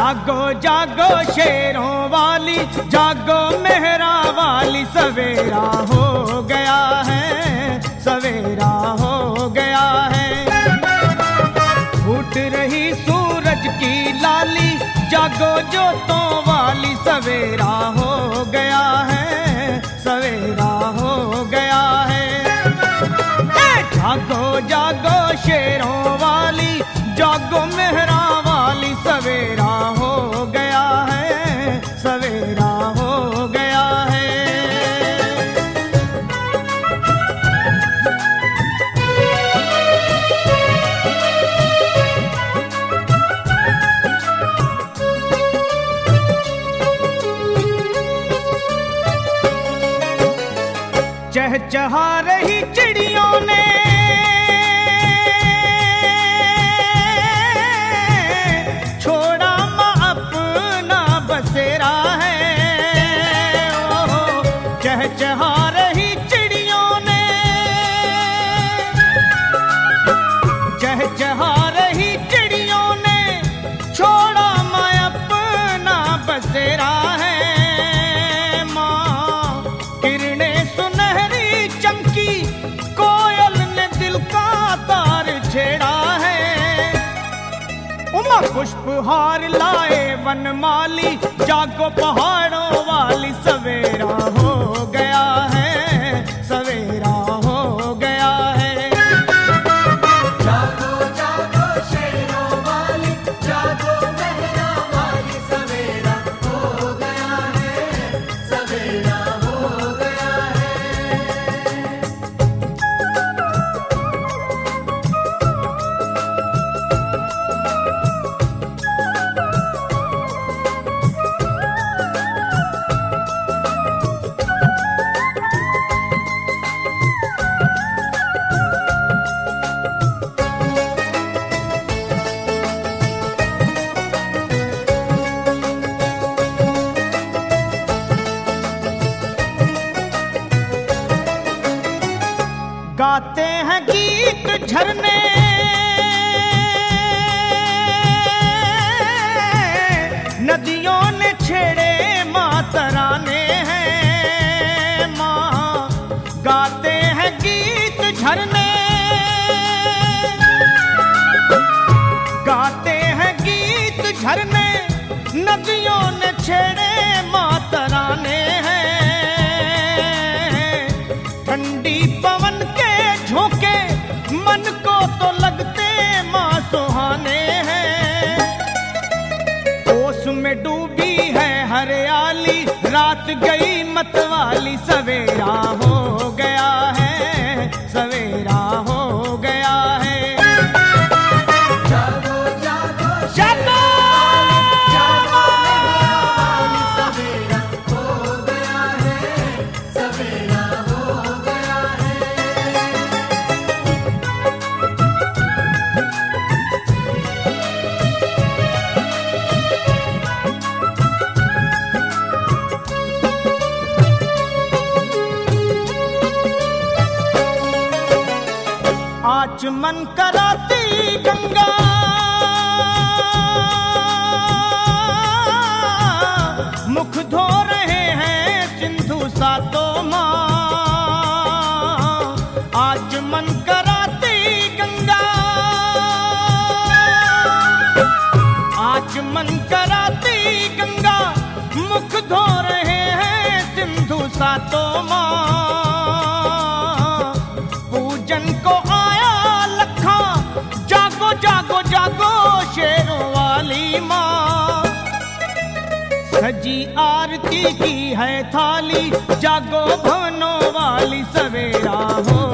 जागो जागो शेरों वाली, जागो मेहरा वाली, सवेरा हो गया है, सवेरा हो गया है। फूट रही सूरज की लाली, जागो जोतों वाली, सवेरा हो गया है, सवेरा हो गया है। जागो जागो शेरों वाली, जागो मेहरा वाली, सवेरा हो गया है, सवेरा हो गया है। चहचहा रही चिड़ियों ने छोड़ा माँ अपना बसेरा है। ओ चहचहा रही चिड़ियों ने, चहचहा रही चिड़ियों ने छोड़ा माँ अपना बसेरा है। माँ किरणें सुनहरी चमकी, कोयल ने दिल का तार छेड़ा है। उमा पुष्पहार लाए वनमाली, जागो पहाड़ों वाली, सवेरा हो गया है, सवेरा हो गया है। जागो जागो शेरों वाली, जागो मेहरा वाली, सवेरा हो गया है, सवेरा हो गया है। गाते हैं गीत झरने, नदियों ने छेड़े माँ तराने हैं। माँ गाते हैं गीत झरने, गाते हैं गीत झरने, नदियों ने छेड़े माँ तराने हैं। ठंडी पवन के झोंके मन को तो लगते माँ सुहाने हैं। ओस में डूबी है हरियाली, रात गई मतवाली, सवेरा हो गया है, सवेरा हो गया है। जागो जागो जागो जागो मेहरा वाली, सवेरा हो गया है, सवेरा हो गया है। आचमन कराती गंगा, मुख धो रहे हैं सिंधु सातों माँ। आचमन कराती गंगा, आचमन कराती गंगा, मुख धो रहे हैं सिंधु सातों माँ। पूजन को आया लखा, जागो जागो जागो शेरों वाली माँ। सजी आरती की है थाली, जागो भवनों वाली, सवेरा हो